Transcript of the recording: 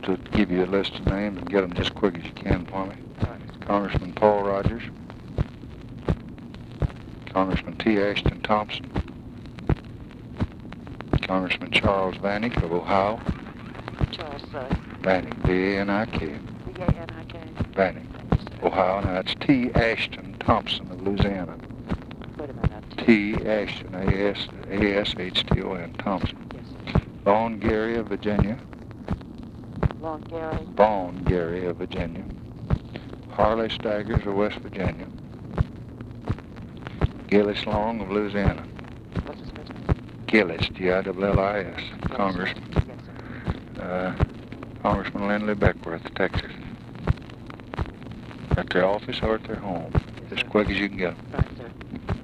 to give you a list of names and get them just quick as you can for me. All right. Congressman Paul Rogers, Congressman T. Ashton Thompson, Congressman Charles Vanik of Ohio. Charles Vanik, V-A-N-I-K. V-A-N-I-K. Vanik, Ohio. Now it's T. Ashton Thompson of Louisiana. Wait a minute. T. Ashton, A-S-H-T-O-N, Thompson. Yes, sir. Vaughn Gary of Virginia. Long Gary. Vaughn Gary of Virginia. Harley Staggers of West Virginia. Gillis Long of Louisiana. What's his first name? Gillis, G-I-L-L-I-S, Congressman. Yes, sir. Congressman Lindley Beckworth, Texas. At their office or at their home, Yes, as sir. quick as you can get them. Right, sir.